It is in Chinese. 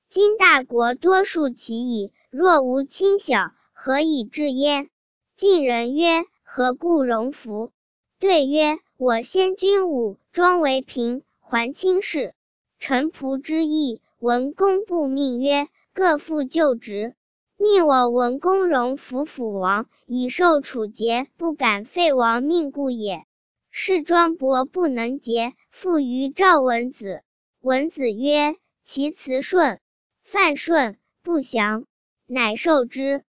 今大国多数其矣，若无亲小，何以治焉？晋人曰：何故荣服？对曰：我先军武装为平，还亲事。臣仆之意，文公部命曰：各复就职。命我文公荣服辅王，以受楚节，不敢废王命故也。是庄伯不能节，复于赵文子。文子曰：其辞顺。范顺不降，乃受之。